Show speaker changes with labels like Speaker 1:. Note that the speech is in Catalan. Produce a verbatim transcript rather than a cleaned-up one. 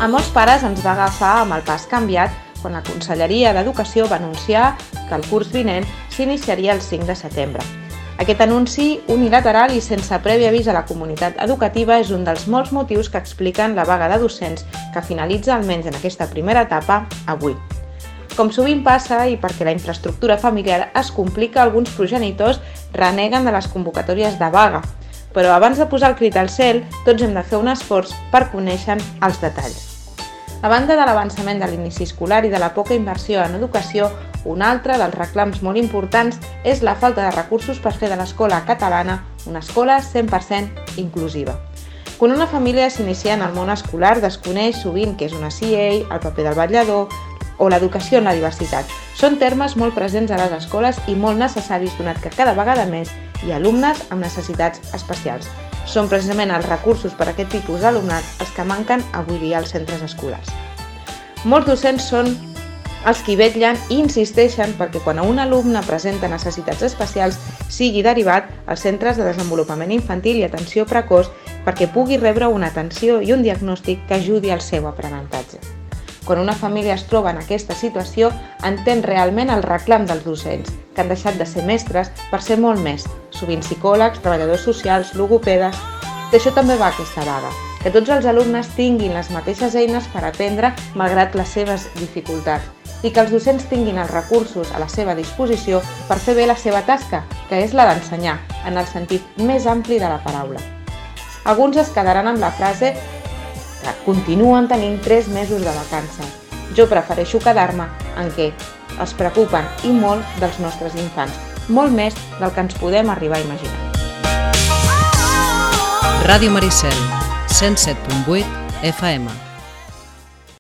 Speaker 1: A molts pares ens va agafar amb el pas canviat quan la Conselleria d'Educació va anunciar que el curs vinent s'iniciaria el cinc de setembre. Aquest anunci unilateral i sense previ avís a la comunitat educativa és un dels molts motius que expliquen la vaga de docents que finalitza, almenys en aquesta primera etapa, avui. Com sovint passa, i perquè la infraestructura familiar es complica, alguns progenitors reneguen de les convocatòries de vaga. Però abans de posar el crit al cel, tots hem de fer un esforç per conèixer els detalls. A banda de l'avançament de l'inici escolar i de la poca inversió en educació, un altre dels reclams molt importants és la falta de recursos per fer de l'escola catalana una escola cent per cent inclusiva. Quan una família s'inicia en el món escolar, desconeix sovint què és una C I A, el paper del vetllador o l'educació en la diversitat. Són termes molt presents a les escoles i molt necessaris, donat que cada vegada més hi ha alumnes amb necessitats especials. Són precisament els recursos per a aquest tipus d'alumnat els que manquen avui dia als centres escolars. Molts docents són els que vetllen i insisteixen perquè quan un alumne presenta necessitats especials sigui derivat als centres de desenvolupament infantil i atenció precoç perquè pugui rebre una atenció i un diagnòstic que ajudi al seu aprenentatge. Quan una família es troba en aquesta situació, entén realment el reclam dels docents, que han deixat de ser mestres per ser molt més, sovint psicòlegs, treballadors socials, logopedes. D'això també va aquesta vaga, que tots els alumnes tinguin les mateixes eines per aprendre malgrat les seves dificultats i que els docents tinguin els recursos a la seva disposició per fer bé la seva tasca, que és la d'ensenyar, en el sentit més ampli de la paraula. Alguns es quedaran amb la frase que continuen tenint tres mesos de vacances. Jo prefereixo quedar-me en què es preocupen i molt dels nostres infants, molt més del que ens podem arribar a imaginar.
Speaker 2: Ràdio Maricel, cent set punt vuit F M.